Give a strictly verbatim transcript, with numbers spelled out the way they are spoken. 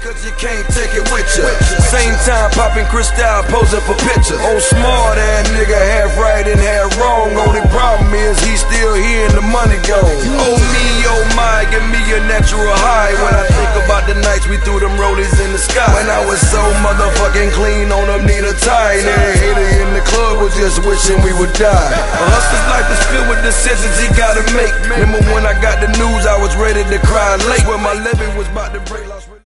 cause you can't take it with ya. Same time popping Cristal, posing for pictures. Old smart ass nigga, half right and half wrong. Only problem is he still here and the money gone. Oh me, oh my, give me a natural high when I think about the nights we threw them rollies in the sky. When I was so motherfucking clean on them need a tie, and every hater in the club was just wishing we would die. A hustler's life is filled with decisions he gotta make. Remember when I got the news, I was ready to cry late when my levee was about to break.